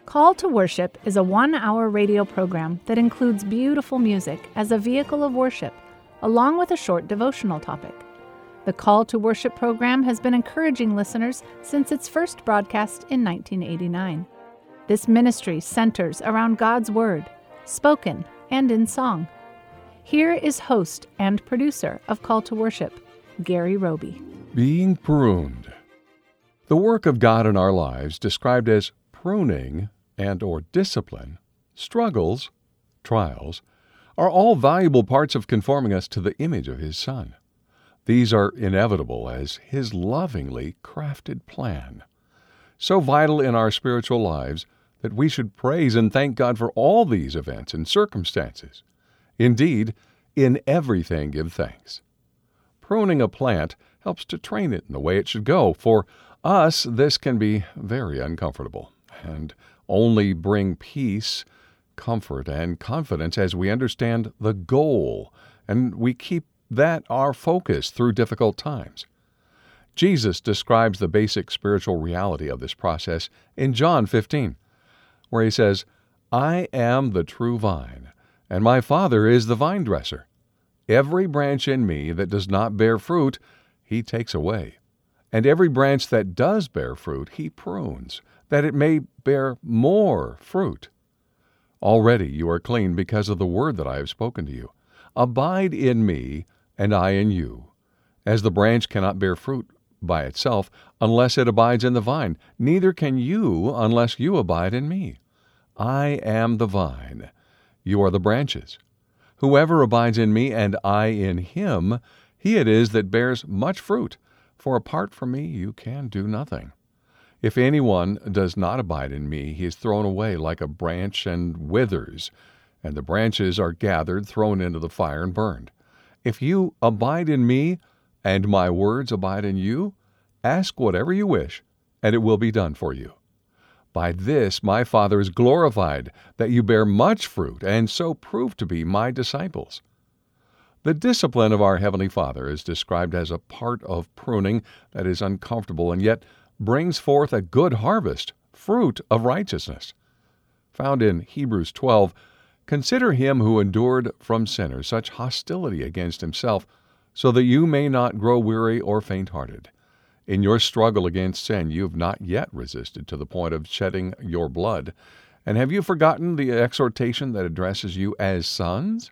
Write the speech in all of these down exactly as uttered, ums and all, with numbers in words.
Call to Worship is a one-hour radio program that includes beautiful music as a vehicle of worship, along with a short devotional topic. The Call to Worship program has been encouraging listeners since its first broadcast in nineteen eighty-nine. This ministry centers around God's Word, spoken and in song. Here is host and producer of Call to Worship, Gary Roby. Being pruned. The work of God in our lives, described as pruning and or discipline, struggles, trials, are all valuable parts of conforming us to the image of His Son. These are inevitable as His lovingly crafted plan. So vital in our spiritual lives that we should praise and thank God for all these events and circumstances. Indeed, in everything give thanks. Pruning a plant helps to train it in the way it should go. For us, this can be very uncomfortable and only bring peace, comfort, and confidence as we understand the goal, and we keep that our focus through difficult times. Jesus describes the basic spiritual reality of this process in John fifteen, where He says, "I am the true vine, and my Father is the vine dresser. Every branch in me that does not bear fruit, He takes away. And every branch that does bear fruit, He prunes, that it may bear more fruit. Already you are clean because of the word that I have spoken to you. Abide in me, and I in you. As the branch cannot bear fruit by itself unless it abides in the vine, neither can you unless you abide in me. I am the vine, you are the branches. Whoever abides in me and I in him, he it is that bears much fruit, for apart from me you can do nothing. If anyone does not abide in me, he is thrown away like a branch and withers, and the branches are gathered, thrown into the fire, and burned. If you abide in me, and my words abide in you, ask whatever you wish, and it will be done for you. By this my Father is glorified, that you bear much fruit, and so prove to be my disciples." The discipline of our Heavenly Father is described as a part of pruning that is uncomfortable and yet brings forth a good harvest, fruit of righteousness. Found in Hebrews twelve, "Consider him who endured from sinners such hostility against himself, so that you may not grow weary or faint-hearted. In your struggle against sin you have not yet resisted to the point of shedding your blood. And have you forgotten the exhortation that addresses you as sons?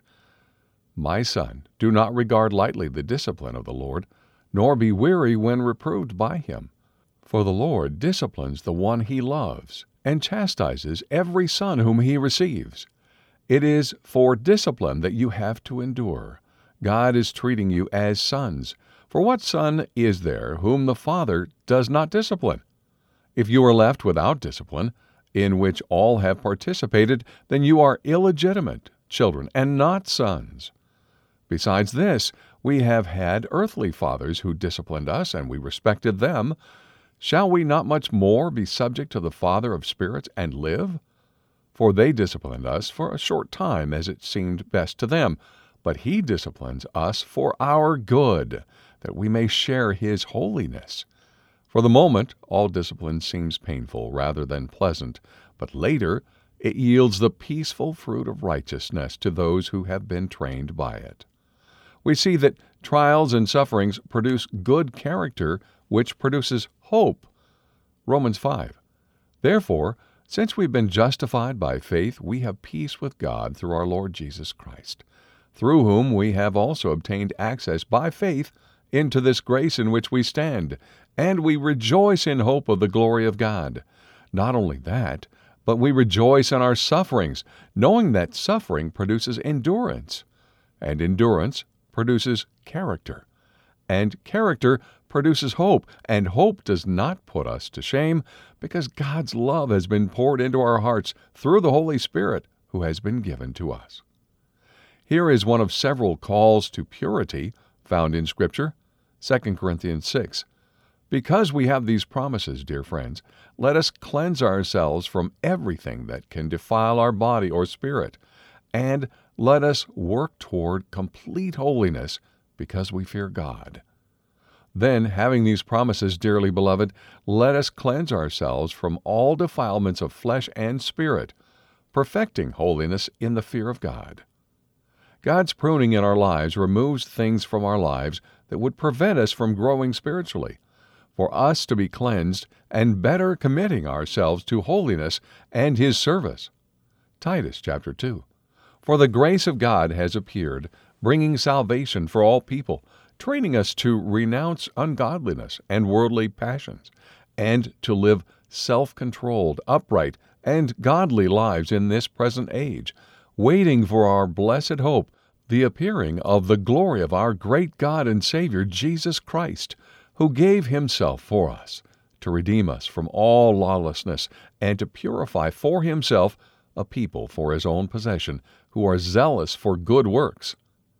My son, do not regard lightly the discipline of the Lord, nor be weary when reproved by Him. For the Lord disciplines the one He loves, and chastises every son whom He receives. It is for discipline that you have to endure. God is treating you as sons. For what son is there whom the Father does not discipline? If you are left without discipline, in which all have participated, then you are illegitimate children and not sons. Besides this, we have had earthly fathers who disciplined us, and we respected them. Shall we not much more be subject to the Father of spirits and live? For they disciplined us for a short time, as it seemed best to them. But He disciplines us for our good, that we may share His holiness. For the moment, all discipline seems painful rather than pleasant, but later it yields the peaceful fruit of righteousness to those who have been trained by it. We see that trials and sufferings produce good character, which produces hope. Romans five. Therefore, since we've been justified by faith, we have peace with God through our Lord Jesus Christ, through whom we have also obtained access by faith into this grace in which we stand, and we rejoice in hope of the glory of God. Not only that, but we rejoice in our sufferings, knowing that suffering produces endurance, and endurance produces character, and character produces hope, and hope does not put us to shame, because God's love has been poured into our hearts through the Holy Spirit who has been given to us. Here is one of several calls to purity found in Scripture, Second Corinthians six. Because we have these promises, dear friends, let us cleanse ourselves from everything that can defile our body or spirit, and let us work toward complete holiness because we fear God. Then, having these promises, dearly beloved, let us cleanse ourselves from all defilements of flesh and spirit, perfecting holiness in the fear of God. God's pruning in our lives removes things from our lives that would prevent us from growing spiritually, for us to be cleansed and better committing ourselves to holiness and His service. Titus chapter two. For the grace of God has appeared, bringing salvation for all people, training us to renounce ungodliness and worldly passions, and to live self-controlled, upright, and godly lives in this present age, waiting for our blessed hope, the appearing of the glory of our great God and Savior, Jesus Christ, who gave Himself for us, to redeem us from all lawlessness, and to purify for Himself a people for His own possession, who are zealous for good works.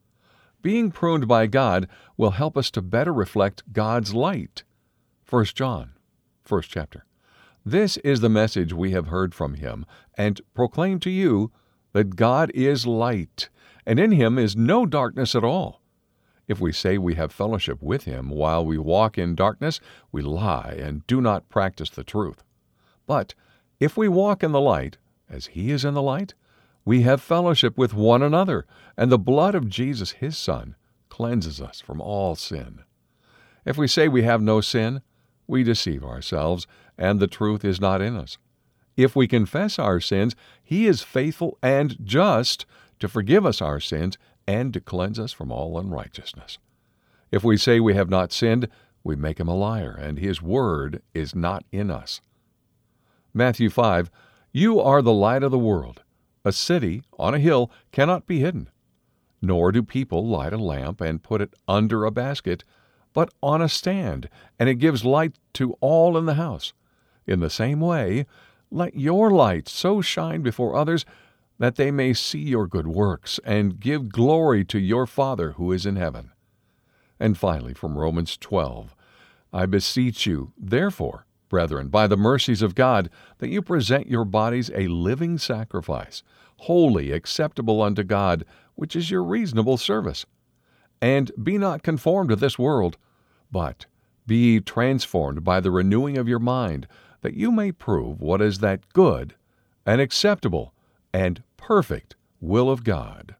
Being pruned by God will help us to better reflect God's light. First John, first chapter. This is the message we have heard from Him, and proclaim to you, that God is light, and in Him is no darkness at all. If we say we have fellowship with Him while we walk in darkness, we lie and do not practice the truth. But if we walk in the light, as He is in the light, we have fellowship with one another, and the blood of Jesus, His Son, cleanses us from all sin. If we say we have no sin, we deceive ourselves, and the truth is not in us. If we confess our sins, He is faithful and just to forgive us our sins and to cleanse us from all unrighteousness. If we say we have not sinned, we make Him a liar, and His word is not in us. Matthew five, You are the light of the world. A city on a hill cannot be hidden. Nor do people light a lamp and put it under a basket, but on a stand, and it gives light to all in the house. In the same way, let your light so shine before others that they may see your good works and give glory to your Father who is in heaven. And finally, from Romans twelve, I beseech you, therefore, brethren, by the mercies of God, that you present your bodies a living sacrifice, holy, acceptable unto God, which is your reasonable service. And be not conformed to this world, but be ye transformed by the renewing of your mind, that you may prove what is that good and acceptable and perfect will of God.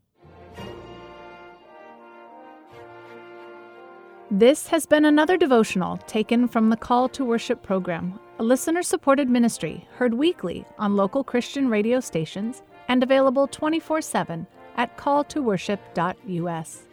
This has been another devotional taken from the Call to Worship program, a listener-supported ministry heard weekly on local Christian radio stations and available twenty-four seven at call to worship dot u s.